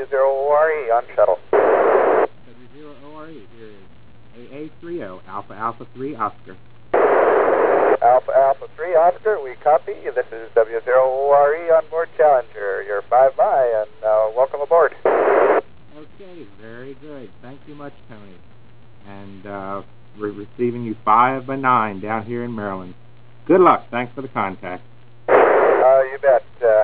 W0ORE on shuttle. W0ORE, here is AA30, Alpha Alpha 3 Oscar. Alpha Alpha 3 Oscar, we copy. This is W0ORE on board Challenger. You're 5 by, and welcome aboard. Okay, very good. Thank you much, Tony. And we're receiving you 5 by 9 down here in Maryland. Good luck. Thanks for the contact. You bet.